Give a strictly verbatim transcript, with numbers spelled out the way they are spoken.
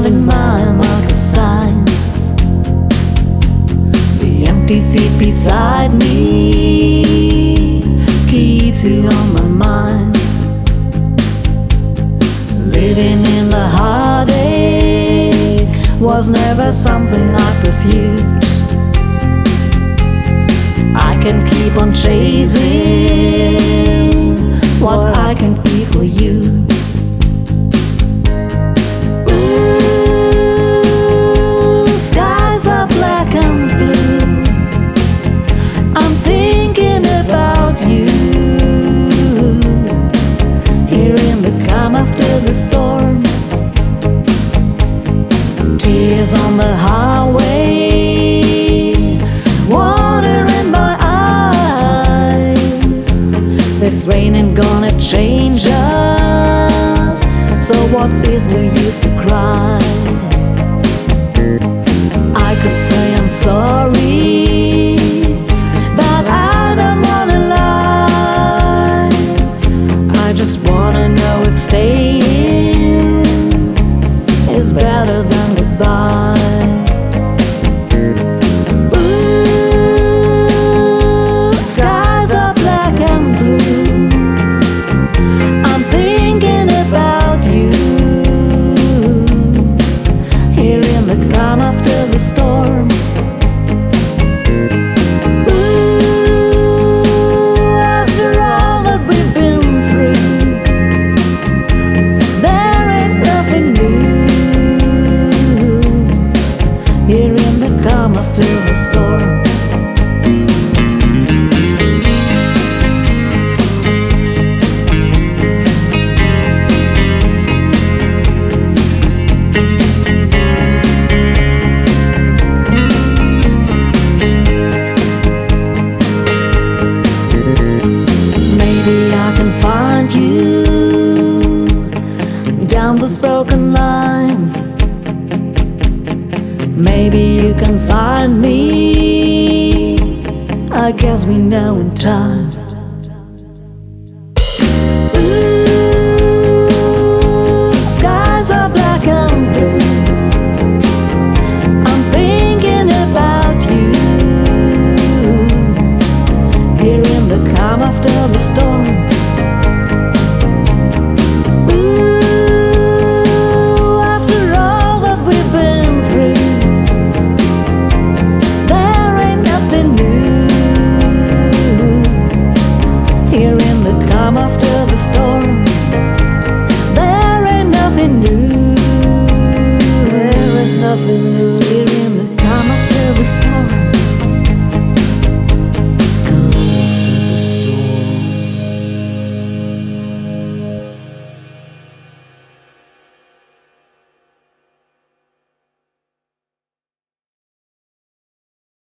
finding my marker signs. The empty seat beside me keeps you on my mind. Living in the heartache was never something I pursued. I can keep on chasing what I can be for you. Ooh, skies are black and blue. I'm thinking about you. Here in the calm after the storm, tears on the highway, water in my eyes. This rain ain't gonna change us, so what is the use to cry? I could say I'm sorry, but I don't wanna lie. I just wanna know if staying is better than goodbye. Ooh, skies are black and blue. I'm thinking about you. Here in the calm after the storm. Ooh, after all that we've been through, there ain't nothing new. Here in the calm after the storm. Maybe I can find you down this broken line. Maybe you can find me. I guess we know in time. Ooh, skies are black and blue. I'm thinking about you. Here in the calm after the storm. Ooh, after all that we've been through, there ain't nothing new. Here in the calm after the storm, there ain't nothing new. There ain't nothing new. Here in the